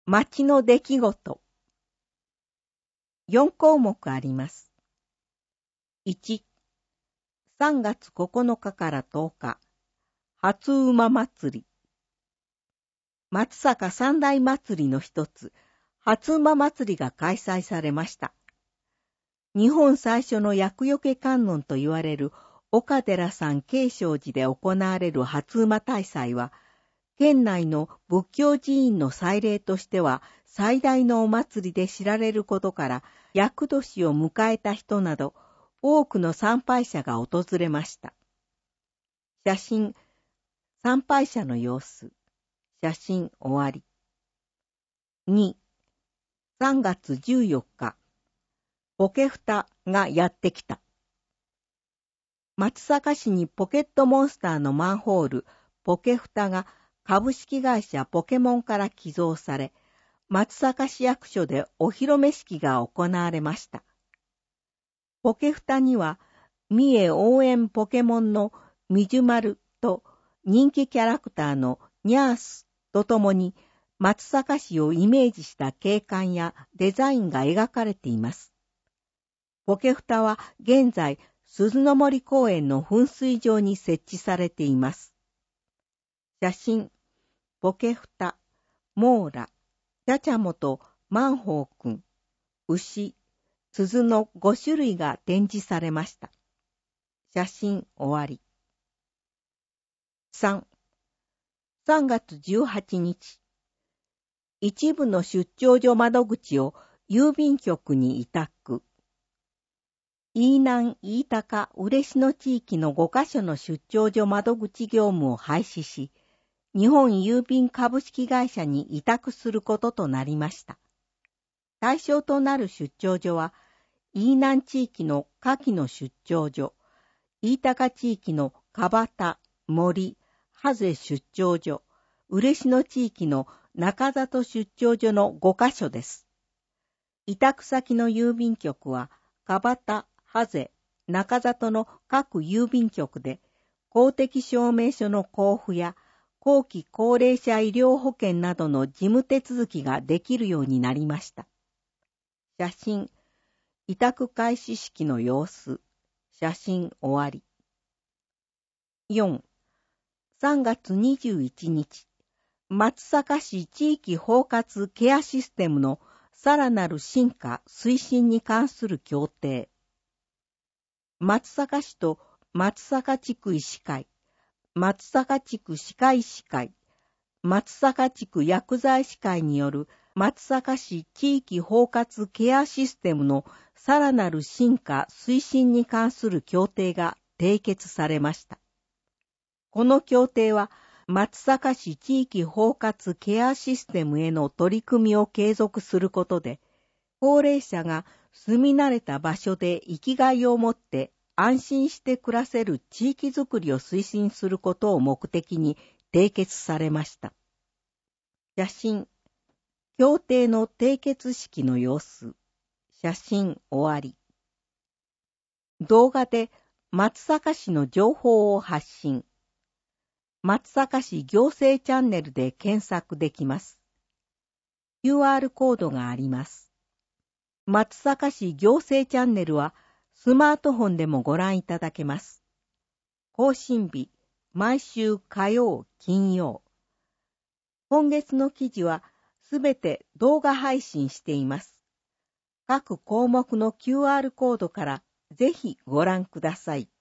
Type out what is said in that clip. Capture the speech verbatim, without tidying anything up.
町の出来事。よんこうもくあります。いち、さんがつここのかからとおか、初馬祭り。松坂三大祭りの一つ、初馬祭りが開催されました。日本最初の厄除け観音と言われる岡寺山慶勝寺で行われる初馬大祭は、県内の仏教寺院の祭礼としては最大のお祭りで知られることから、厄年を迎えた人など多くの参拝者が訪れました。写真、参拝者の様子。写真終わり。に、さんがつじゅうよっか、ポケフタがやってきた。松阪市にポケットモンスターのマンホール、ポケフタが株式会社ポケモンから寄贈され、松阪市役所でお披露目式が行われました。ポケフタには、三重応援ポケモンのみじゅまると人気キャラクターのニャースとともに松阪市をイメージした景観やデザインが描かれています。ポケフタは現在、鈴の森公園の噴水場に設置されています。写真、ポケフタ、モーラ、チャチャモとマンホーくん、牛、鈴のごしゅるいが展示されました。写真終わり。さん、さんがつじゅうはちにち、一部の出張所窓口を郵便局に委託。飯南、飯高、嬉野地域のごかしょの出張所窓口業務を廃止し、日本郵便株式会社に委託することとなりました。対象となる出張所は、飯南地域の下記の出張所、飯高地域の蒲田、森、ハゼ出張所、嬉野地域の中里出張所のごかしょです。委託先の郵便局は、蒲田、ハゼ、中里の各郵便局で、公的証明書の交付や、後期高齢者医療保険などの事務手続きができるようになりました。写真、委託開始式の様子。写真終わり。よん、さんがつにじゅういちにち、松阪市地域包括ケアシステムのさらなる進化推進に関する協定。松阪市と松阪地区医師会、松阪地区歯科医師会、松阪地区薬剤師会による松阪市地域包括ケアシステムのさらなる進化推進に関する協定が締結されました。この協定は松阪市地域包括ケアシステムへの取り組みを継続することで、高齢者が住み慣れた場所で生きがいを持って安心して暮らせる地域づくりを推進することを目的に締結されました。写真、協定の締結式の様子。写真終わり。動画で松阪市の情報を発信。松阪市行政チャンネルで検索できます。キューアール コードがあります。松阪市行政チャンネルはスマートフォンでもご覧いただけます。更新日、毎週火曜、金曜。今月の記事はすべて動画配信しています。各項目の キューアール コードからぜひご覧ください。